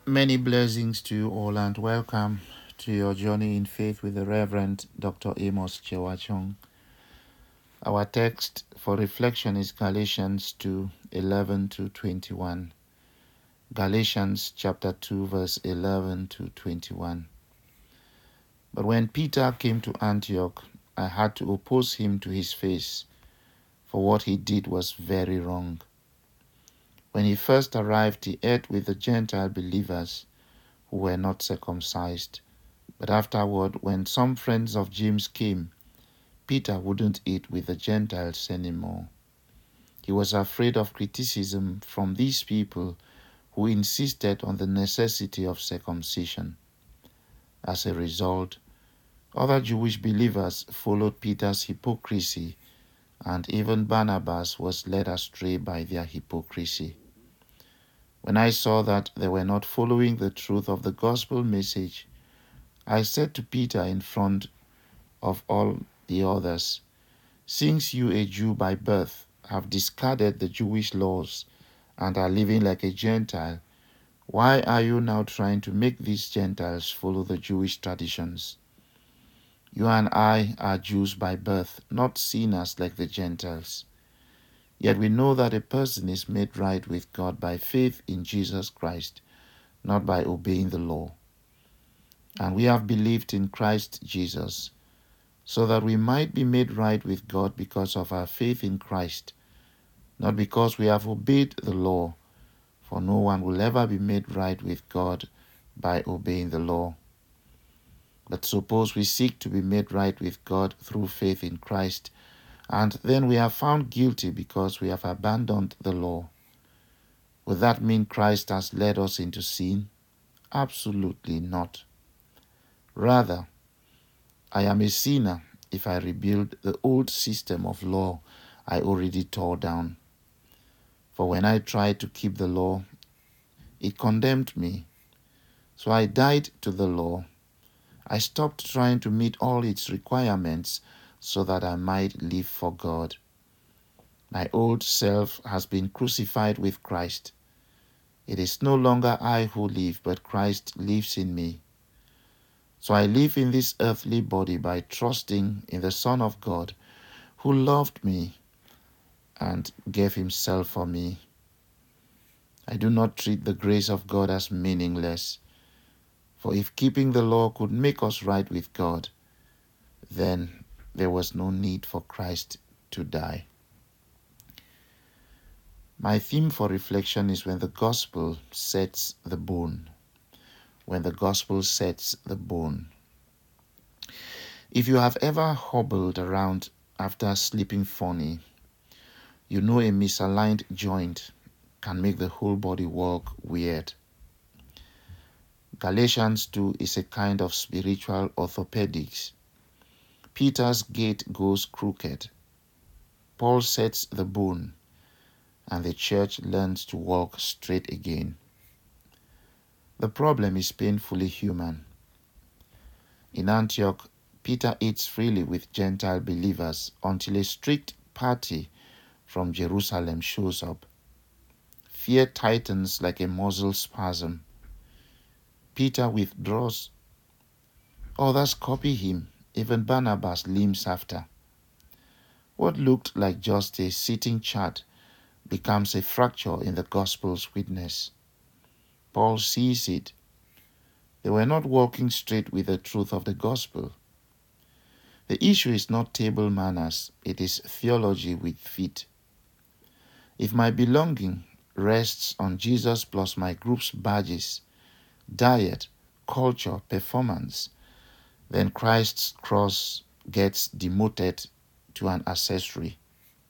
Many blessings to you all and welcome to your journey in faith with the Reverend Dr. Amos Chewachong. Our text for reflection is Galatians 2:11 to 21. Galatians chapter 2 verse 11 to 21. But when Peter came to Antioch, I had to oppose him to his face, for what he did was very wrong. When he first arrived, he ate with the Gentile believers who were not circumcised. But afterward, when some friends of James came, Peter wouldn't eat with the Gentiles anymore. He was afraid of criticism from these people who insisted on the necessity of circumcision. As a result, other Jewish believers followed Peter's hypocrisy, and even Barnabas was led astray by their hypocrisy. When I saw that they were not following the truth of the gospel message, I said to Peter in front of all the others, "Since you, a Jew by birth, have discarded the Jewish laws and are living like a Gentile, why are you now trying to make these Gentiles follow the Jewish traditions? You and I are Jews by birth, not sinners like the Gentiles. Yet we know that a person is made right with God by faith in Jesus Christ, not by obeying the law. And we have believed in Christ Jesus, so that we might be made right with God because of our faith in Christ, not because we have obeyed the law, for no one will ever be made right with God by obeying the law. But suppose we seek to be made right with God through faith in Christ, and then we are found guilty because we have abandoned the law. Would that mean Christ has led us into sin? Absolutely not. Rather, I am a sinner if I rebuild the old system of law I already tore down. For when I tried to keep the law, it condemned me. So I died to the law. I stopped trying to meet all its requirements so that I might live for God. My old self has been crucified with Christ. It is no longer I who live, but Christ lives in me. So I live in this earthly body by trusting in the Son of God, who loved me and gave himself for me. I do not treat the grace of God as meaningless, for if keeping the law could make us right with God, then there was no need for Christ to die. My theme for reflection is when the gospel sets the bone. When the gospel sets the bone. If you have ever hobbled around after sleeping funny, you know a misaligned joint can make the whole body work weird. Galatians 2 is a kind of spiritual orthopedics. Peter's gait goes crooked. Paul sets the bone, and the church learns to walk straight again. The problem is painfully human. In Antioch, Peter eats freely with Gentile believers until a strict party from Jerusalem shows up. Fear tightens like a muscle spasm. Peter withdraws. Others copy him. Even Barnabas limps after. What looked like just a sitting chat becomes a fracture in the gospel's witness. Paul sees it. They were not walking straight with the truth of the gospel. The issue is not table manners, it is theology with feet. If my belonging rests on Jesus plus my group's badges, diet, culture, performance, then Christ's cross gets demoted to an accessory.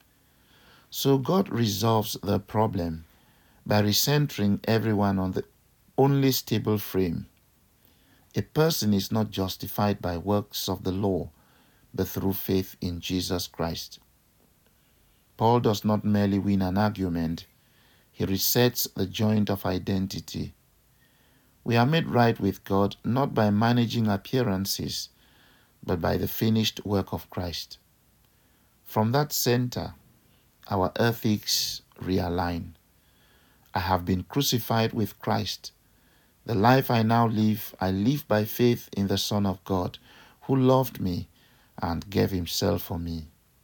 So God resolves the problem by recentering everyone on the only stable frame. A person is not justified by works of the law, but through faith in Jesus Christ. Paul does not merely win an argument, he resets the joint of identity. We are made right with God not by managing appearances, but by the finished work of Christ. From that center, our ethics realign. I have been crucified with Christ. The life I now live, I live by faith in the Son of God, who loved me and gave himself for me.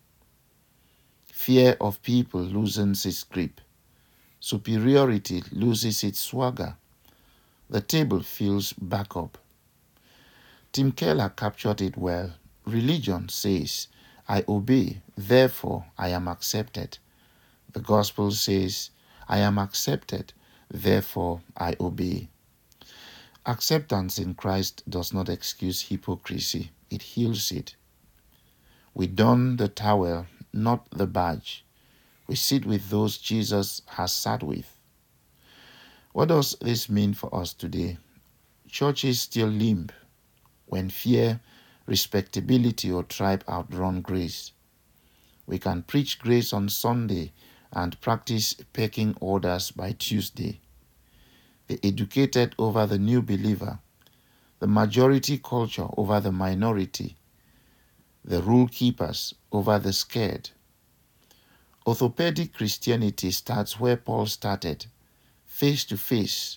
Fear of people loosens its grip. Superiority loses its swagger. The table feels back up. Tim Keller captured it well. Religion says, I obey, therefore I am accepted. The gospel says, I am accepted, therefore I obey. Acceptance in Christ does not excuse hypocrisy, it heals it. We don the towel, not the badge. We sit with those Jesus has sat with. What does this mean for us today? Churches still limp when fear, respectability, or tribe outrun grace. We can preach grace on Sunday and practice pecking orders by Tuesday. The educated over the new believer, the majority culture over the minority, the rule keepers over the scared. Orthopedic Christianity starts where Paul started, face-to-face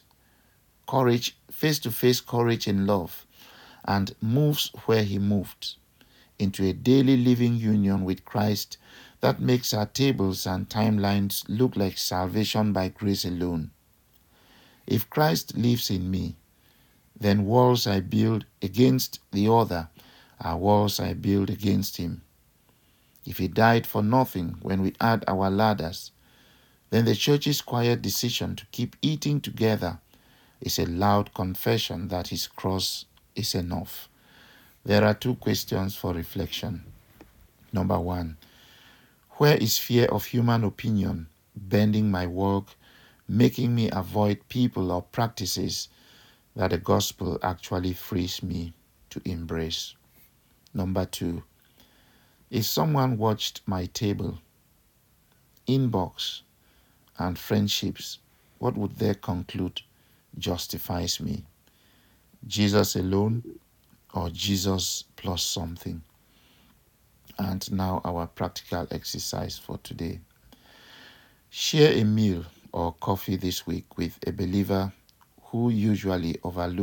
courage in love, and moves where he moved, into a daily living union with Christ that makes our tables and timelines look like salvation by grace alone. If Christ lives in me, then walls I build against the other are walls I build against him. If he died for nothing when we add our ladders, then the church's quiet decision to keep eating together is a loud confession that his cross is enough. There are 2 questions for reflection. Number 1, where is fear of human opinion bending my work, making me avoid people or practices that the gospel actually frees me to embrace? Number 2, if someone watched my table, inbox, and friendships, what would they conclude justifies me? Jesus alone or Jesus plus something? And now our practical exercise for today. Share a meal or coffee this week with a believer who usually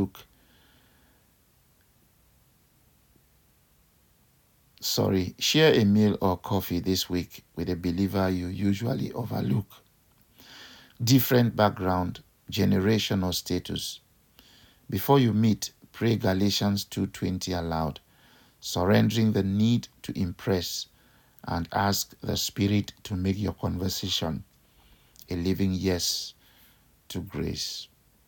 Share a meal or coffee this week with a believer you usually overlook. Different background, generation, or status. Before you meet, pray Galatians 2:20 aloud, surrendering the need to impress, and ask the Spirit to make your conversation a living yes to grace.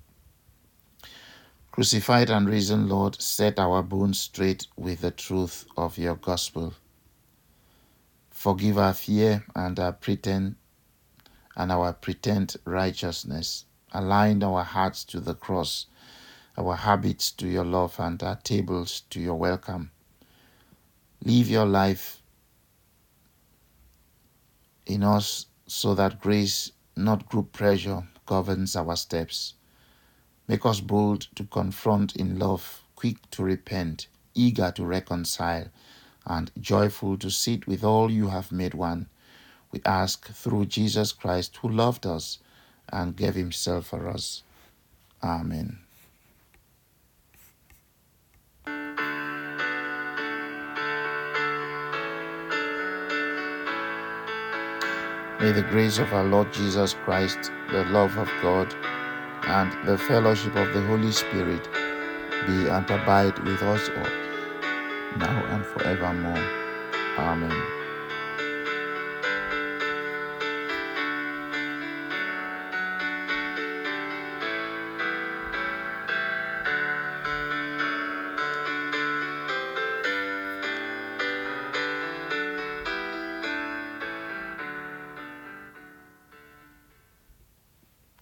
Crucified and risen Lord, set our bones straight with the truth of your gospel. Forgive our fear and our pretend righteousness. Align our hearts to the cross, our habits to your love, and our tables to your welcome. Live your life in us so that grace, not group pressure, governs our steps. Make us bold to confront in love, quick to repent, eager to reconcile, and joyful to sit with all you have made one. We ask through Jesus Christ, who loved us and gave himself for us. Amen. May the grace of our Lord Jesus Christ, the love of God, and the fellowship of the Holy Spirit be and abide with us all, now and forevermore. Amen.